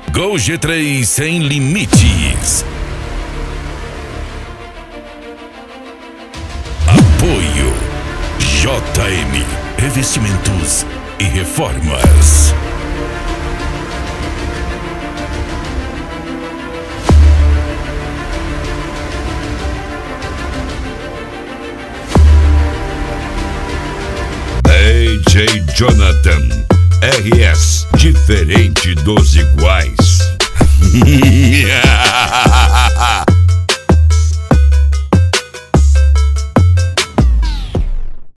Gol G3 sem limites. Apoio JM Revestimentos e Reformas. DJ Jonathan RS, diferente dos iguais.